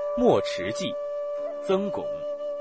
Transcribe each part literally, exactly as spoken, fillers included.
墨池记，曾巩。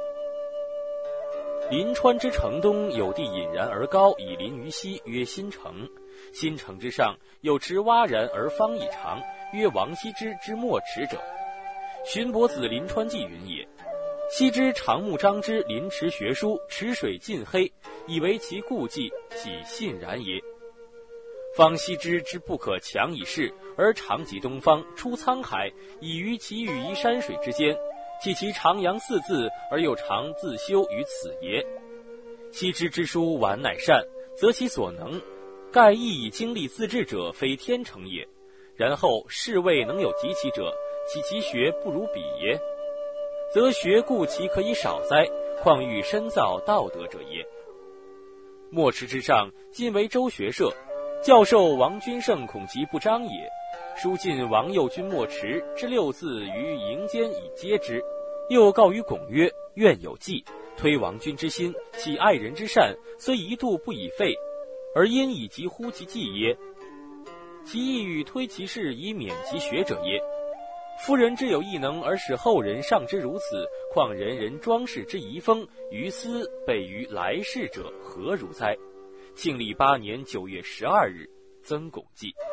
临川之城东有地隐然而高，以临于西，曰新城。新城之上有池洼然而方以长，曰王羲之之墨池者。荀伯子临川记云也。羲之长目张之临池学书，池水尽黑，以为其故迹，喜信然也。方羲之之不可强以事，而长及东方，出沧海，以于其域夷山水之间，岂其长杨四字，而又长自修于此也？羲之之书完乃善，则其所能，盖亦以经历自治者，非天成也。然后士未能有及其者，岂其学不如彼也？则学故其可以少哉，况欲深造道德者也。墨池之上，今为周学社，教授王君胜恐其不彰也。书尽王右军墨池之六字于营间以接之，又告于巩曰：愿有计，推王君之心，岂爱人之善，虽一度不以废，而因以及乎其计耶？其意欲推其事以免其学者也。夫人之有异能，而使后人上之如此，况人人装饰之遗风，于斯备于来世者何如哉？庆历八年九月十二日，曾巩记。